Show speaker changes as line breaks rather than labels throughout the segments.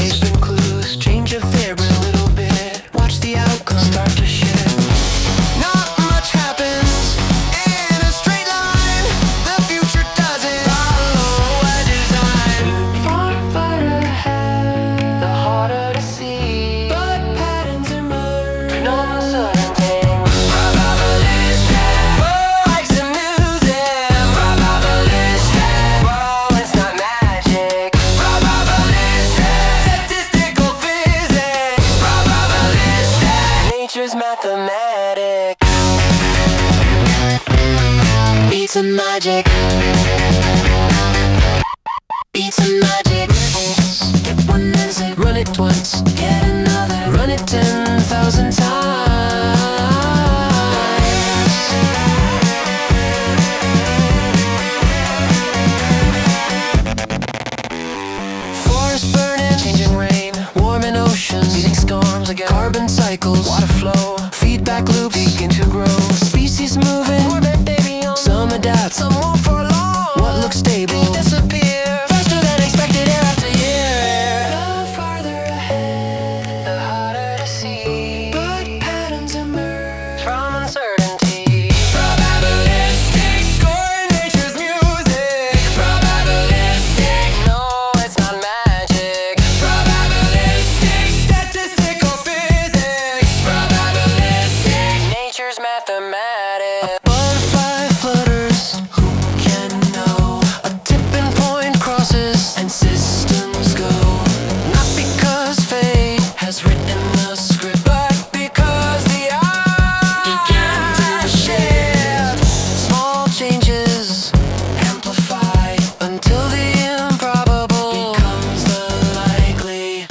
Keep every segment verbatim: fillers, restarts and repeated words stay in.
ways. Spin clues, change your favorite a little bit. Watch the outcome start to shift. Not much happens in a straight line. The future doesn't follow a design. Far, far ahead, the harder to see, but patterns emerge. No uncertainty. Probabilistic. Whoa, like some music. Probabilistic. Whoa, it's not magic. Probabilistic. Statistical physics. Probabilistic. Nature's mathematics. Beats and magic. Beats and magic. Get one answer, run it once. Get another, run it ten thousand times. Forest burning, changing rain, warming oceans, beating storms again. Carbon cycles, water flow, feedback loops begin to grow. Species moving, orbit they beyond. Some adapt, some won't for long. What looks stable, they disappear faster than expected year after year. The farther ahead, the harder to see, but patterns emerge from uncertainty. Probabilistic, scoring nature's music. Probabilistic, no, it's not magic. Probabilistic, statistical physics. Probabilistic, nature's mathematics. A butterfly flutters, who can know? A tipping point crosses and systems go. Not because fate has written the script, but because the eye began to shift. Small changes amplify until the improbable becomes the likely.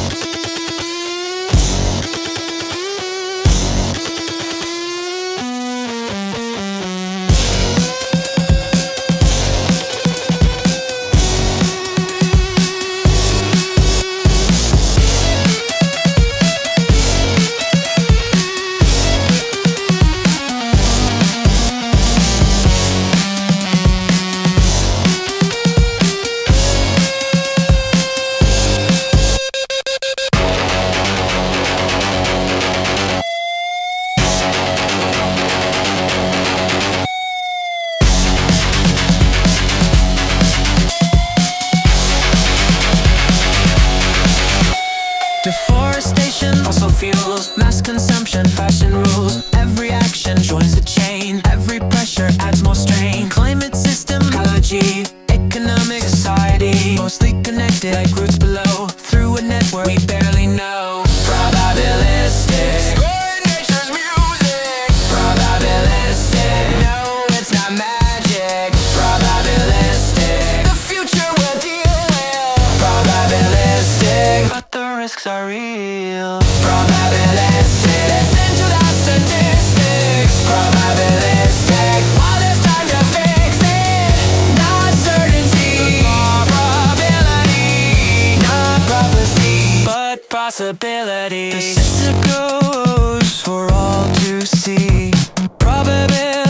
Deforestation, fossil fuels, mass consumption, fashion rules. Every action joins the chain. Every pressure adds more strain. Climate system, ecology, economic society, mostly connected like roots below. Through a network we barely know. Probabilistic, scoring nature's music. Probabilistic, no, it's not magic. Probabilistic, the future we're dealing. Probabilistic, but the risks are real. Probabilistic, listen to the statistics. Probabilistic, while there's time to fix it. Not certainty, probability. Not prophecy, but possibility. The sister goes for all to see. Probability.